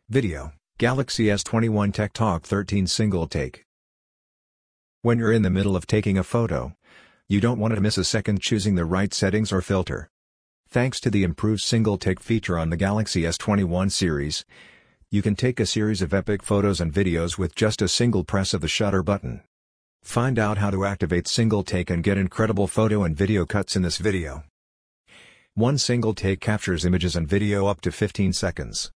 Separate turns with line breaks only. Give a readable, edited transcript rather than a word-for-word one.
Video, Galaxy S21 Tech Talk 13 Single Take. When you're in the middle of taking a photo, you don't want to miss a second choosing the right settings or filter. Thanks to the improved single take feature on the Galaxy S21 series, you can take a series of epic photos and videos with just a single press of the shutter button. Find out how to activate single take and get incredible photo and video cuts in this video. One single take captures images and video up to 15 seconds.